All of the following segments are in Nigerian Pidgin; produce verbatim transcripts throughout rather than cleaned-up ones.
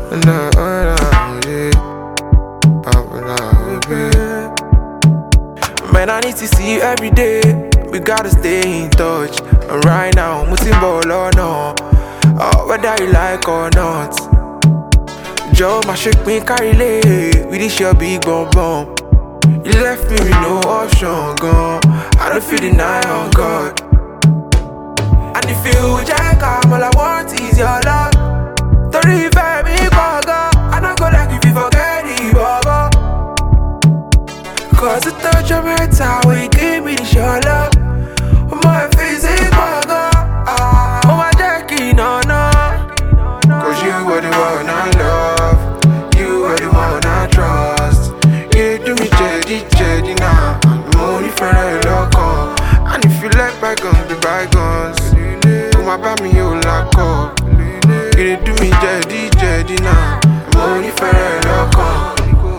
Nah, nah, yeah. Papa, nah, yeah. Man, I need to see you every day. We gotta stay in touch. And right now, mutin ball or no, uh, whether you like or not. Joe, my shake me carry lay. We this your big bum bum. You left me with no option, gone. I don't feel the night on God. And if you jack up, all I want is your love. Don't revive me, Gaga. I don't go like if you forget it, Baba. Cause the touch of my time, we give me this your love. My face is Gaga. Oh, my jackie, no, no. Cause you are the one I love. You are the one I trust. You do me jedi, jedi now. I'm only for a local. And if you like bygones, be bygones. Come about me, you lock up. You do me jedi, jedi now. I'm only for a local.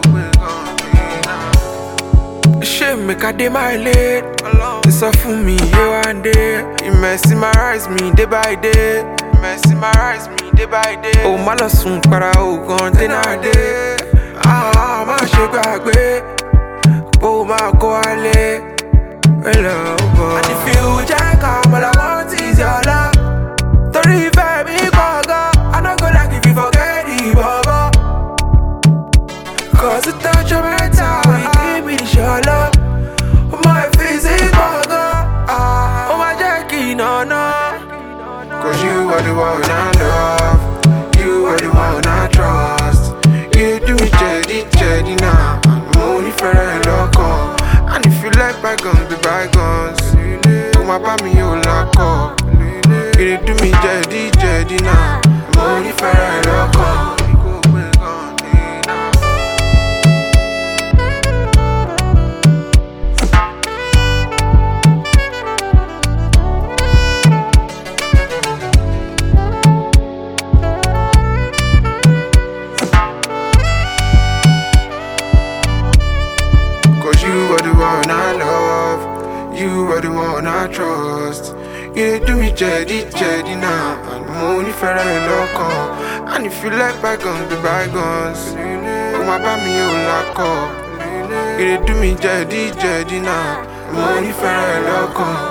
Shame make a day my late. It's all for me, you and day. You mesmerize me day by day. Mesmerize me day by day. Oh, my last soon, para oh, gone dinner day. Ah, my sugar baby. Oh, my go ale. Hello, boy. And if you jack up, all I want is your love. Don't revive me, Gaga. I don't go like if you forget it, Baba. Cause the touch of my time, you give me this your love. My face is Gaga. Oh, my Jackie, no, no. Cause you are the one I love. You are the one I trust. You do me jedi, jedi now. I'm only for a local. And if you like bygones, be bygones. Come about me, you lock up. You do me jedi, jedi now. I'm only for a local. You are the one I love. You are the one I trust. You do me jedi, jedi now. I'm only for a local. And if you like bygones, be bygones. Come about me, you lock up. You do me jedi, jedi now. I'm only for a local.